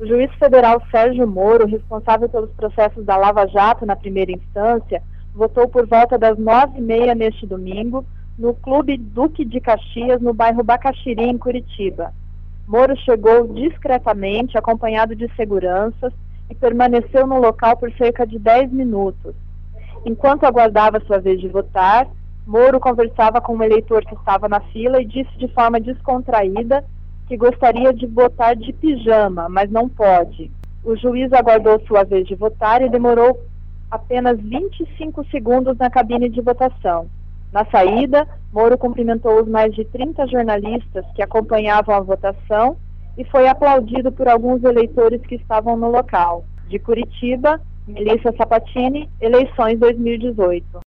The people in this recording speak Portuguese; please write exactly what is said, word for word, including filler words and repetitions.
O juiz federal Sérgio Moro, responsável pelos processos da Lava Jato na primeira instância, votou por volta das nove e meia neste domingo, no Clube Duque de Caxias, no bairro Bacaxiri, em Curitiba. Moro chegou discretamente, acompanhado de seguranças, e permaneceu no local por cerca de dez minutos. Enquanto aguardava sua vez de votar, Moro conversava com um eleitor que estava na fila e disse de forma descontraída que gostaria de votar de pijama, mas não pode. O juiz aguardou sua vez de votar e demorou apenas vinte e cinco segundos na cabine de votação. Na saída, Moro cumprimentou os mais de trinta jornalistas que acompanhavam a votação e foi aplaudido por alguns eleitores que estavam no local. De Curitiba, Melissa Sabatini, eleições dois mil e dezoito.